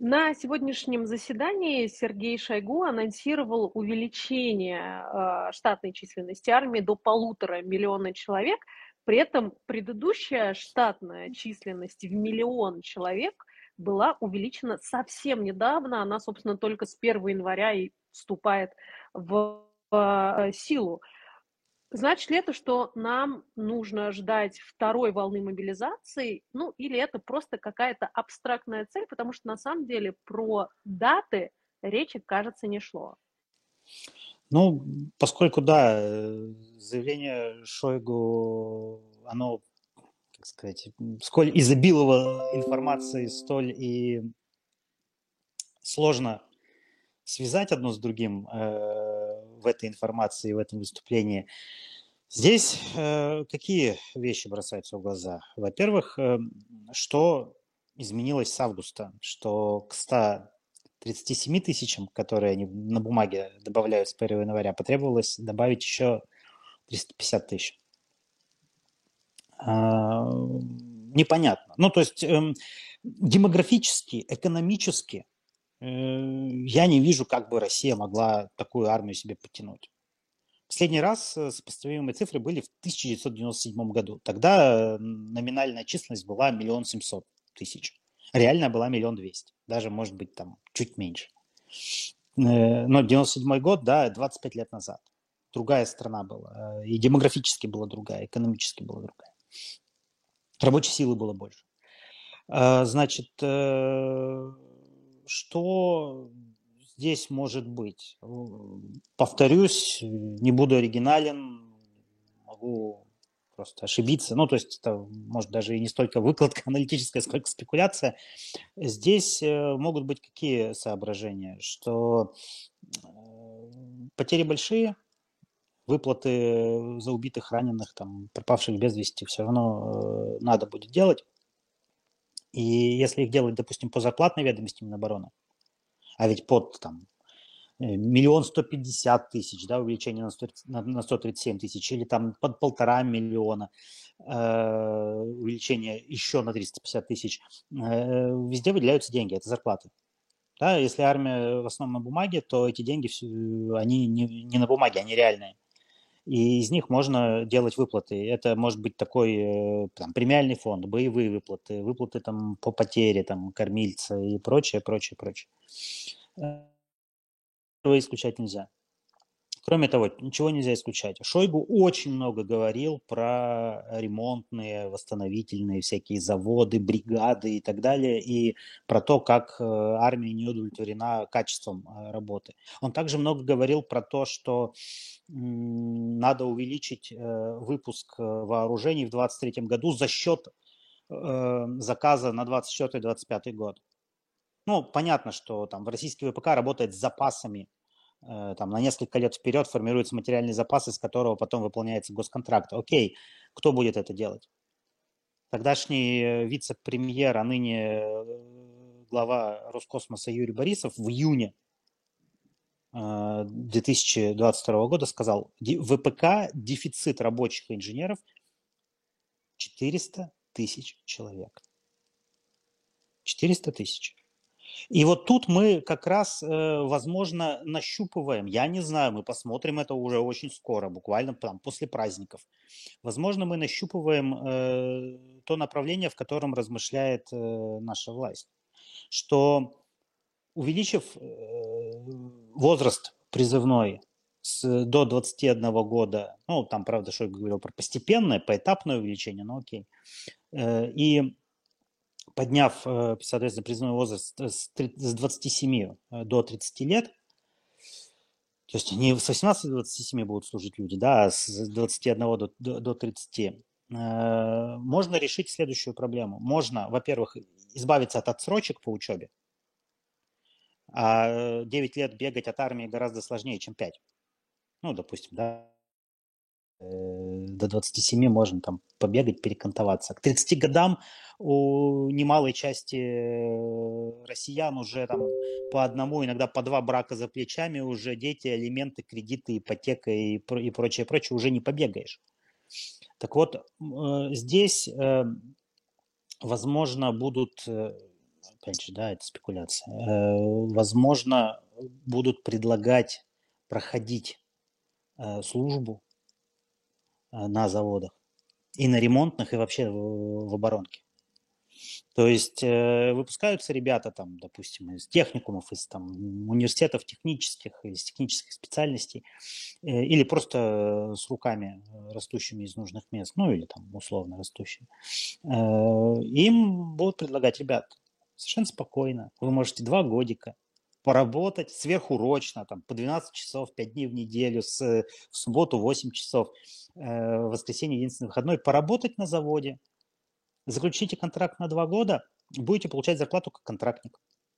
На сегодняшнем заседании Сергей Шойгу анонсировал увеличение штатной численности армии до 1,5 миллиона человек. При этом предыдущая штатная численность в 1 000 000 человек была увеличена совсем недавно. Она, собственно, только с 1 января и вступает в силу. Значит ли это, что нам нужно ждать второй волны мобилизации? Ну, или это просто какая-то абстрактная цель, потому что на самом деле про даты речи, кажется, не шло. Ну, поскольку, да, заявление Шойгу, оно, как сказать, сколь изобиловало информации, столь и сложно связать одно с другим в этой информации, в этом выступлении. Здесь какие вещи бросаются в глаза? Во-первых, что изменилось с августа, что к 137 тысячам, которые они на бумаге добавляют с 1 января, потребовалось добавить еще 350 тысяч. Непонятно. Ну, то есть демографически, экономически я не вижу, как бы Россия могла такую армию себе подтянуть. Последний раз сопоставимые цифры были в 1997 году. Тогда номинальная численность была 1 700 000. Реальная была 1 200 000. Даже, может быть, там чуть меньше. Но 97 год, да, 25 лет назад. Другая страна была. И демографически была другая, экономически была другая. Рабочей силы было больше. Значит, что здесь может быть? Повторюсь, не буду оригинален, могу просто ошибиться. Ну, то есть это, может, даже и не столько выкладка аналитическая, сколько спекуляция. Здесь могут быть какие соображения? Что потери большие, выплаты за убитых, раненых, там, пропавших без вести все равно надо будет делать. И если их делать, допустим, по зарплатной ведомости Минобороны, а ведь под там 1 150 000, да, увеличение на 137 тысяч, или там под 1,5 миллиона, увеличение еще на 350 тысяч, везде выделяются деньги, это зарплаты. Да, если армия в основном на бумаге, то эти деньги, они не на бумаге, они реальные. И из них можно делать выплаты. Это может быть такой там, премиальный фонд, боевые выплаты, выплаты там, по потере, там, кормильца и прочее, прочее, прочее. Этого исключать нельзя. Кроме того, ничего нельзя исключать. Шойгу очень много говорил про ремонтные, восстановительные всякие заводы, бригады и так далее, и про то, как армия не удовлетворена качеством работы. Он также много говорил про то, что надо увеличить выпуск вооружений в 2023 году за счет заказа на 2024-2025 год. Ну, понятно, что там в российский ВПК работает с запасами, там на несколько лет вперед формируется материальный запас, из которого потом выполняется госконтракт. Окей, кто будет это делать? Тогдашний вице-премьер, а ныне глава Роскосмоса Юрий Борисов в июне 2022 года сказал, в ВПК дефицит рабочих и инженеров 400 тысяч человек. 400 тысяч. И вот тут мы как раз, возможно, нащупываем, я не знаю, мы посмотрим это уже очень скоро, буквально там, после праздников. Возможно, мы нащупываем то направление, в котором размышляет наша власть. Что увеличив возраст призывной до 21 года, ну, там, правда, Шойгу говорил про постепенное, поэтапное увеличение, но окей, и подняв, соответственно, призывной возраст с 27 до 30 лет, то есть не с 18 до 27 будут служить люди, да, а с 21 до 30, можно решить следующую проблему. Можно, во-первых, избавиться от отсрочек по учебе, а 9 лет бегать от армии гораздо сложнее, чем 5. Ну, допустим, да, до 27 можно там побегать, перекантоваться. К 30 годам у немалой части россиян уже там по одному, иногда по два брака за плечами, уже дети, алименты, кредиты, ипотека и прочее, прочее, уже не побегаешь. Так вот, здесь, возможно, будут опять же, да, это спекуляция. Возможно, будут предлагать проходить службу на заводах и на ремонтных, и вообще в оборонке. То есть выпускаются ребята, там, допустим, из техникумов, из там, университетов технических, из технических специальностей, или просто с руками, растущими из нужных мест, ну или там условно растущими. Им будут предлагать: ребят, совершенно спокойно, вы можете 2 годика поработать сверхурочно, там, по 12 часов, 5 дней в неделю, в субботу 8 часов, в воскресенье единственный выходной, поработать на заводе, заключите контракт на 2 года, будете получать зарплату как контрактник.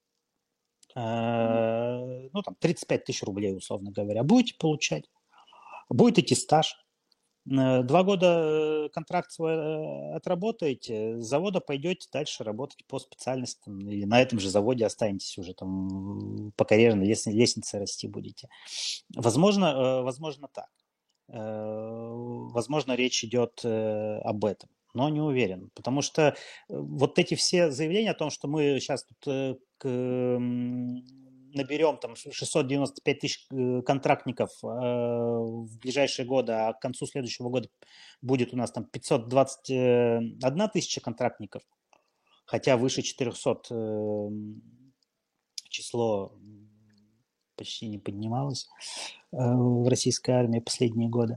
Ну, там, 35 тысяч рублей, условно говоря, будете получать. Будет идти стаж. 2 года контракт свой отработаете, с завода пойдете дальше работать по специальности, или на этом же заводе останетесь уже там по карьерной лестнице расти будете. Возможно так. Возможно, речь идет об этом, но не уверен, потому что вот эти все заявления о том, что мы сейчас тут наберем там 695 тысяч контрактников в ближайшие годы, а к концу следующего года будет у нас там 521 тысяча контрактников, хотя выше 400 число почти не поднималось в российской армии последние годы.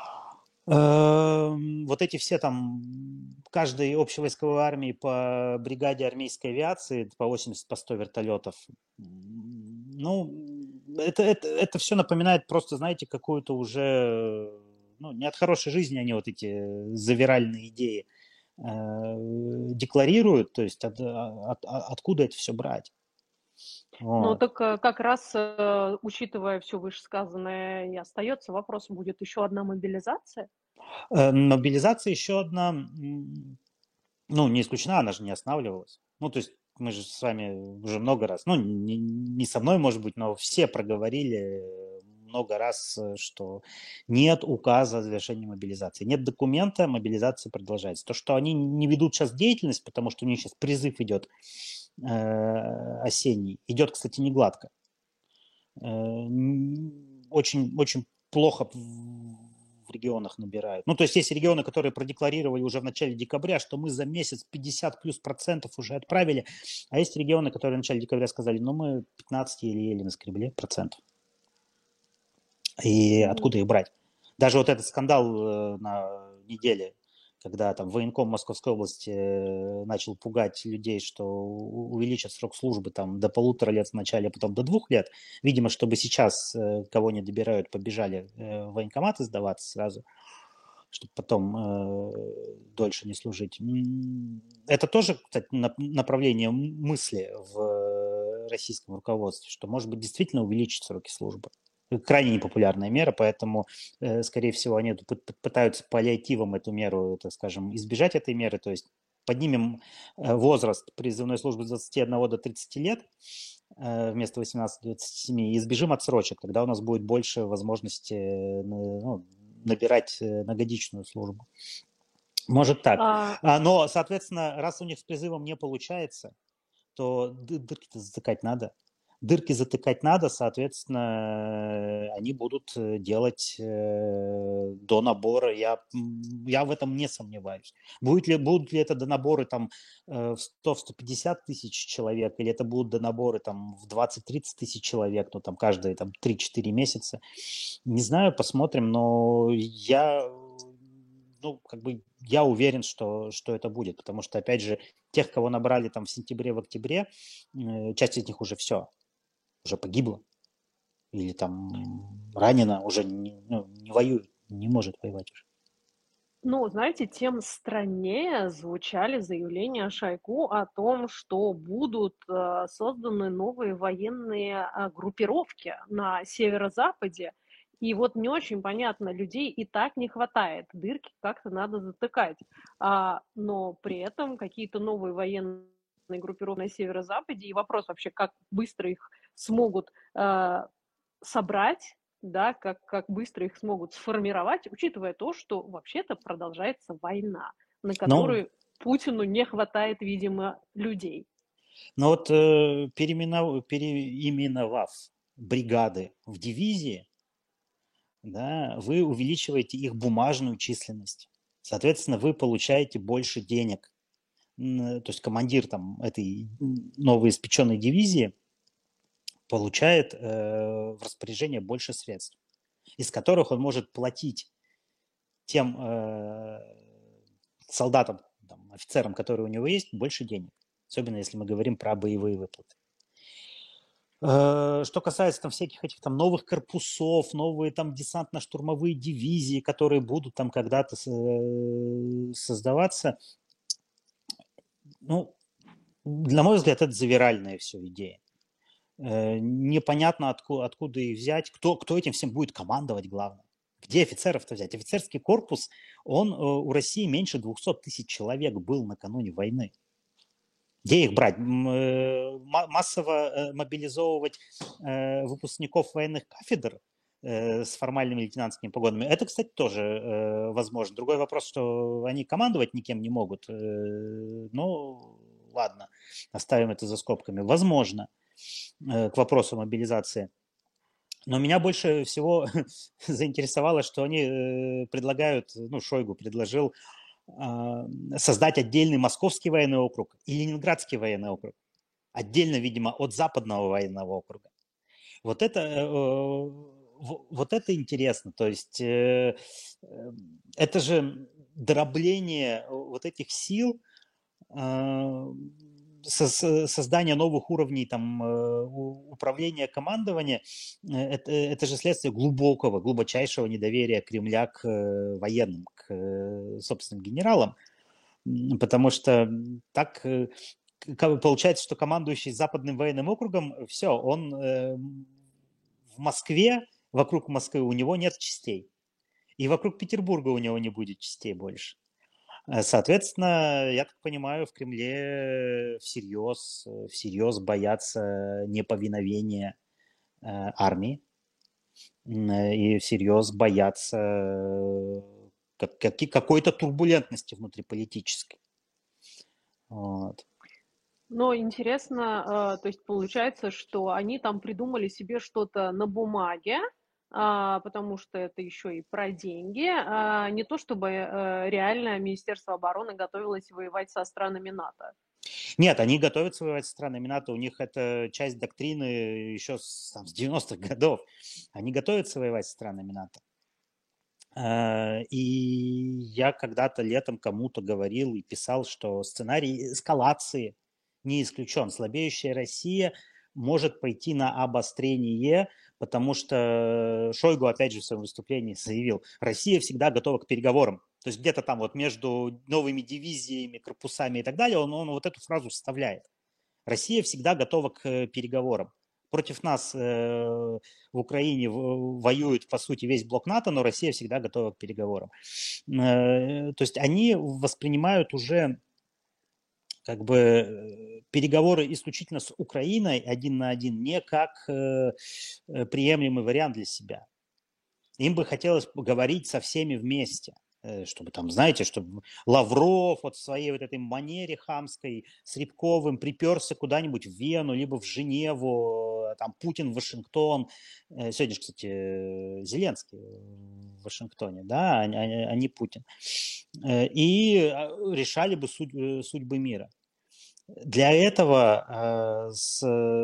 Вот эти все там, каждой общевойсковой армии по бригаде армейской авиации, по 80, по 100 вертолетов, ну, это все напоминает просто, знаете, какую-то уже, ну, не от хорошей жизни они вот эти завиральные идеи декларируют, то есть откуда это все брать. Ну, Вот. так как раз, учитывая все вышесказанное, и остается вопрос, будет еще одна мобилизация? Мобилизация еще одна, ну, не исключена, она же не останавливалась. Ну, то есть мы же с вами уже много раз, ну, не со мной, может быть, но все проговорили много раз, что нет указа о завершении мобилизации, нет документа, мобилизация продолжается. То, что они не ведут сейчас деятельность, потому что у них сейчас призыв идет осенний, идет, кстати, не гладко. Очень, очень плохо в регионах набирают. Ну, то есть есть регионы, которые продекларировали уже в начале декабря, что мы за месяц 50 плюс процентов уже отправили, а есть регионы, которые в начале декабря сказали, ну, мы 15 еле-еле наскребли процентов. И откуда их брать? Даже вот этот скандал на неделе, когда там военком Московской области начал пугать людей, что увеличат срок службы там до 1,5 лет вначале, а потом до 2 лет. Видимо, чтобы сейчас, кого не добирают, побежали в военкоматы сдаваться сразу, чтобы потом дольше не служить. Это тоже, кстати, направление мысли в российском руководстве, что, может быть, действительно увеличить сроки службы. Крайне непопулярная мера, поэтому, скорее всего, они пытаются паллиативом эту меру, так скажем, избежать этой меры, то есть поднимем возраст призывной службы с 21 до 30 лет вместо 18-27 и избежим отсрочек, тогда у нас будет больше возможности ну, набирать на годичную службу. Может так. А, Но, соответственно, раз у них с призывом не получается, то дырки-то затыкать надо. Дырки затыкать надо, соответственно, они будут делать до набора. Я в этом не сомневаюсь. Будут ли это донаборы там в 100-150 тысяч человек, или это будут донаборы там в 20-30 тысяч человек, ну там каждые там 3-4 месяца. Не знаю, посмотрим, но ну, как бы я уверен, что это будет, потому что, опять же, тех, кого набрали там в сентябре, в октябре, часть из них уже все, уже погибла или там ранена, уже не воюет, не может воевать уже. ну, знаете, тем страннее звучали заявления Шойгу о том, что будут созданы новые военные группировки на северо-западе. И вот не очень понятно, людей и так не хватает, дырки как-то надо затыкать. Но при этом какие-то новые военные группировки на северо-западе, и вопрос вообще, как быстро их смогут собрать, да, как быстро их смогут сформировать, учитывая то, что вообще-то продолжается война, на Ну, которую Путину не хватает, видимо, людей. Но вот переименовав бригады в дивизии, да, вы увеличиваете их бумажную численность. Соответственно, вы получаете больше денег. То есть командир там, этой новоиспеченной дивизии получает в распоряжение больше средств, из которых он может платить тем солдатам, там, офицерам, которые у него есть, больше денег. Особенно если мы говорим про боевые выплаты. Что касается там всяких этих там новых корпусов, новые там десантно-штурмовые дивизии, которые будут там когда-то создаваться, ну, на мой взгляд, это завиральная все идея. Непонятно, откуда их взять, кто этим всем будет командовать, главное. Где офицеров-то взять? Офицерский корпус, он у России меньше 200 тысяч человек был накануне войны. Где их брать? Массово мобилизовывать выпускников военных кафедр с формальными лейтенантскими погонами. Это, кстати, тоже возможно. Другой вопрос, что они командовать никем не могут. Ну, ладно, оставим это за скобками. Возможно, к вопросу мобилизации. Но меня больше всего заинтересовало, что они предлагают, ну, Шойгу предложил создать отдельный Московский военный округ и Ленинградский военный округ. Отдельно, видимо, от Западного военного округа. Вот это интересно. То есть это же дробление вот этих сил, создание новых уровней там, управления, командования, это же следствие глубочайшего недоверия Кремля к военным, к собственным генералам. Потому что так получается, что командующий Западным военным округом, все, он в Москве, вокруг Москвы у него нет частей. И вокруг Петербурга у него не будет частей больше. Соответственно, я так понимаю, в Кремле всерьез боятся неповиновения армии и всерьез боятся какой-то турбулентности внутриполитической. Вот. Но интересно, то есть получается, что они там придумали себе что-то на бумаге, потому что это еще и про деньги, не то чтобы реально Министерство обороны готовилось воевать со странами НАТО. Нет, они готовятся воевать с странами НАТО, у них это часть доктрины еще с 90-х годов. Они готовятся воевать с странами НАТО. И я когда-то летом кому-то говорил и писал, что сценарий эскалации не исключен. Слабеющая Россия может пойти на обострение, потому что Шойгу опять же в своем выступлении заявил, Россия всегда готова к переговорам. То есть где-то там вот между новыми дивизиями, корпусами и так далее, он вот эту фразу вставляет. Россия всегда готова к переговорам. Против нас в Украине воюет, по сути, весь блок НАТО, но Россия всегда готова к переговорам. То есть они воспринимают уже как бы переговоры исключительно с Украиной один на один не как приемлемый вариант для себя. Им бы хотелось поговорить со всеми вместе, чтобы там, знаете, чтобы Лавров вот в своей вот этой манере хамской с Рябковым приперся куда-нибудь в Вену, либо в Женеву, там Путин в Вашингтон. Сегодня же, кстати, Зеленский в Вашингтоне, да, а не Путин. И решали бы судьбы мира. Для этого с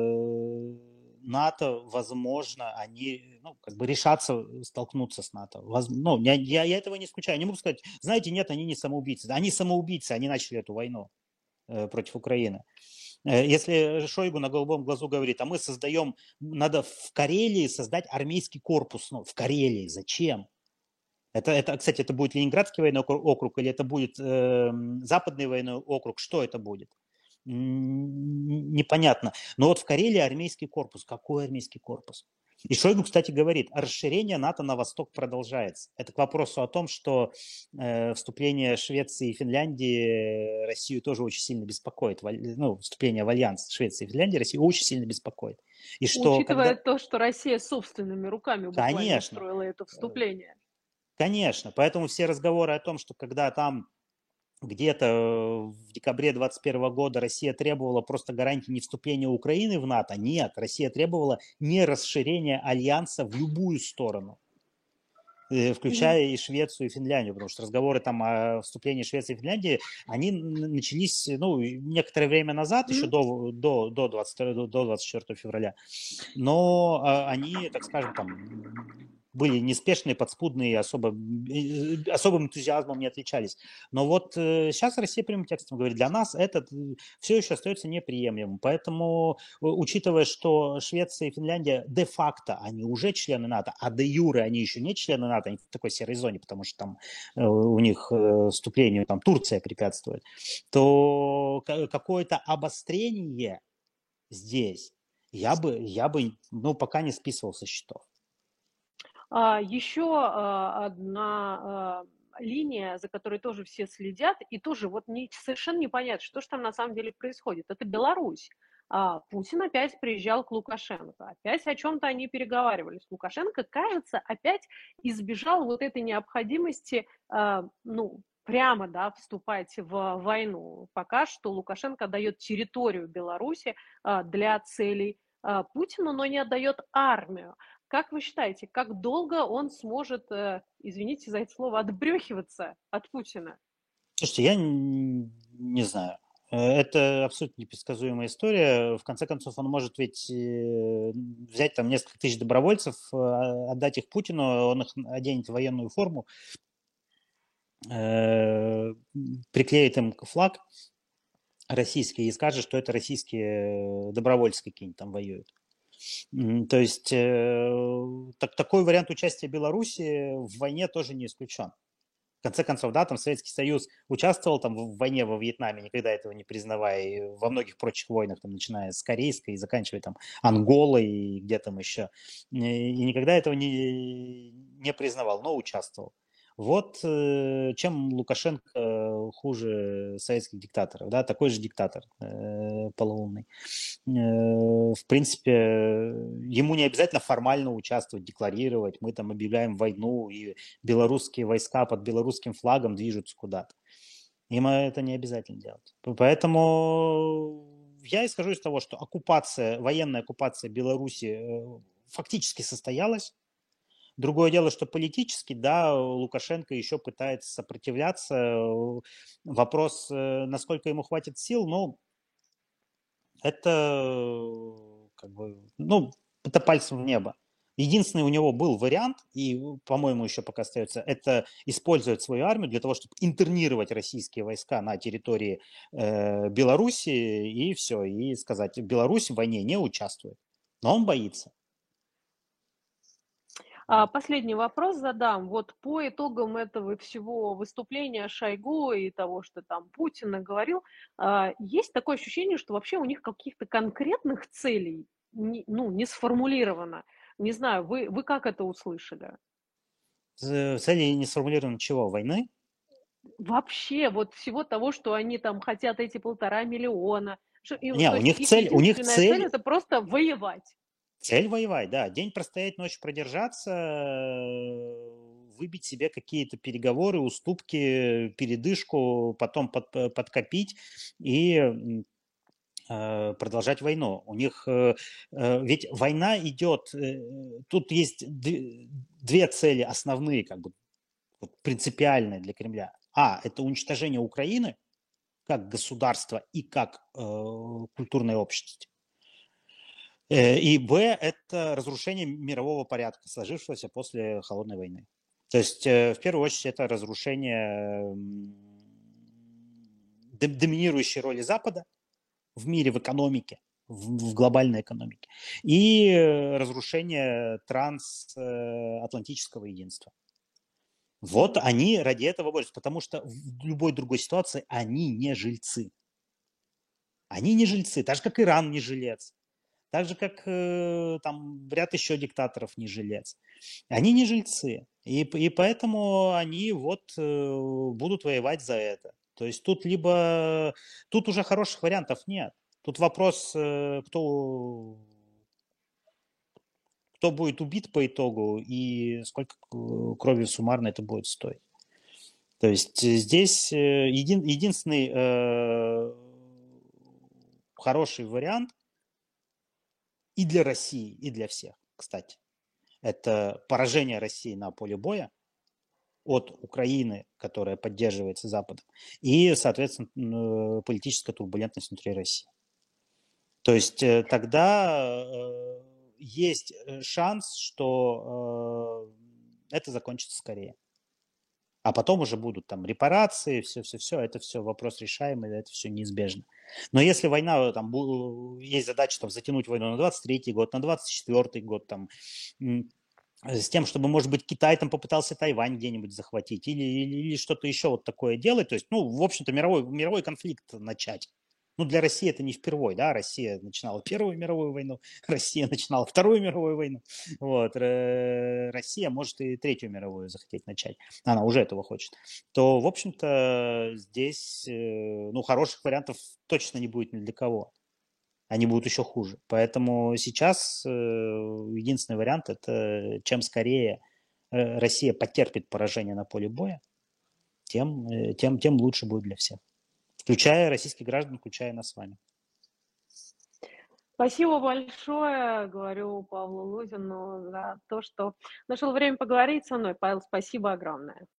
НАТО, возможно, они как бы решатся столкнуться с НАТО. Ну, я этого не исключаю. Не могу сказать, знаете, нет, они не самоубийцы. Они самоубийцы, они начали эту войну против Украины. Если Шойгу на голубом глазу говорит, а мы создаем, надо в Карелии создать армейский корпус. Ну, в Карелии, зачем? Кстати, это будет Ленинградский военный округ или это будет Западный военный округ? Что это будет? Непонятно. Но вот в Карелии армейский корпус. Какой армейский корпус? И Шойгу, кстати, говорит, расширение НАТО на восток продолжается. Это к вопросу о том, что вступление Швеции и Финляндии Россию тоже очень сильно беспокоит. Ну, вступление в альянс Швеции и Финляндии Россию очень сильно беспокоит. И что, Учитывая то, что Россия собственными руками буквально Конечно. устроила это вступление. Конечно. Поэтому все разговоры о том, что когда там где-то в декабре 2021 года Россия требовала просто гарантии не вступления Украины в НАТО. Нет, Россия требовала не расширения альянса в любую сторону, Мгм. включая и Швецию, и Финляндию, потому что разговоры там о вступлении Швеции и Финляндии, они начались, ну, некоторое время назад, еще Мгм. до 22, до 24 февраля, но они, так скажем, там были неспешные, подспудные, особым энтузиазмом не отличались. Но вот сейчас Россия прямым текстом говорит, для нас это все еще остается неприемлемым. Поэтому, учитывая, что Швеция и Финляндия де-факто, они уже члены НАТО, а де-юре они еще не члены НАТО, они в такой серой зоне, потому что там у них вступлению там Турция препятствует, то какое-то обострение здесь я бы, ну, пока не списывал со счетов. Еще одна линия, за которой тоже все следят, и тоже вот совершенно непонятно, что же там на самом деле происходит. Это Беларусь. Путин опять приезжал к Лукашенко, опять о чем-то они переговаривались. Лукашенко, кажется, опять избежал вот этой необходимости, ну, прямо, да, вступать в войну. Пока что Лукашенко дает территорию Беларуси для целей Путину, но не отдает армию. Как вы считаете, как долго он сможет, извините за это слово, отбрехиваться от Путина? Слушайте, я не знаю. Это абсолютно непредсказуемая история. В конце концов, он может ведь взять там несколько тысяч добровольцев, отдать их Путину, он их оденет в военную форму, э, приклеит им флаг российский и скажет, что это российские добровольцы какие-нибудь там воюют. То есть такой вариант участия Беларуси в войне тоже не исключен. В конце концов, да, там Советский Союз участвовал там в войне во Вьетнаме, никогда этого не признавая, и во многих прочих войнах, там, начиная с Корейской и заканчивая там Анголой и где там еще, и никогда этого не признавал, но участвовал. Вот чем Лукашенко хуже советских диктаторов, да, такой же диктатор полоумный. В принципе, ему не обязательно формально участвовать, декларировать. Мы там объявляем войну, и белорусские войска под белорусским флагом движутся куда-то. Им это не обязательно делать. Поэтому я исхожу из того, что военная оккупация Беларуси фактически состоялась. Другое дело, что политически, да, Лукашенко еще пытается сопротивляться. Вопрос, насколько ему хватит сил, ну, это как бы, ну, это пальцем в небо. Единственный у него был вариант, и, по-моему, еще пока остается, это использовать свою армию для того, чтобы интернировать российские войска на территории Беларуси, и все, и сказать, Беларусь в войне не участвует. Но он боится. Последний вопрос задам. Вот по итогам этого всего выступления Шойгу и того, что там Путин говорил, есть такое ощущение, что вообще у них каких-то конкретных целей ну, не сформулировано. Не знаю, вы как это услышали? Цели не сформулированы чего? Войны? Вообще, вот всего того, что они там хотят эти 1,5 миллиона. Не, То есть их у них единственная цель цель это просто воевать. Цель воевать, да. День простоять, ночь продержаться, выбить себе какие-то переговоры, уступки, передышку, потом подкопить и продолжать войну. У них ведь война идет, тут есть две цели основные, как бы вот, принципиальные для Кремля. Это уничтожение Украины как государства и как культурной общности. И Б – это разрушение мирового порядка, сложившегося после Холодной войны. То есть, в первую очередь, это разрушение доминирующей роли Запада в мире, в экономике, в глобальной экономике, и разрушение трансатлантического единства. Вот Мгм. они ради этого борются, потому что в любой другой ситуации они не жильцы. Они не жильцы, так же, как Иран не жилец. Так же, как там ряд еще диктаторов не жилец. Они не жильцы. И поэтому они вот будут воевать за это. То есть тут уже хороших вариантов нет. Тут вопрос, кто будет убит по итогу и сколько крови суммарно это будет стоить. То есть здесь единственный хороший вариант и для России, и для всех, кстати, это поражение России на поле боя от Украины, которая поддерживается Западом, и, соответственно, политическая турбулентность внутри России. То есть тогда есть шанс, что это закончится скорее. А потом уже будут там репарации, все, это все вопрос решаемый, это все неизбежно. Но если война, там, есть задача там, затянуть войну на 23-й год, на 24-й год, там, с тем, чтобы, может быть, Китай там попытался Тайвань где-нибудь захватить или что-то еще вот такое делать, то есть, ну, в общем-то, мировой конфликт начать. Ну, для России это не впервой, да, Россия начинала Первую мировую войну, Россия начинала Вторую мировую войну, вот, Россия может и Третью мировую захотеть начать, она уже этого хочет, то, в общем-то, здесь, ну, хороших вариантов точно не будет ни для кого, они будут еще хуже. Поэтому сейчас единственный вариант это чем скорее Россия потерпит поражение на поле боя, тем лучше будет для всех. Включая российских граждан, включая нас с вами. Спасибо большое, говорю Павлу Лузину, за то, что нашел время поговорить со мной. Павел, спасибо огромное.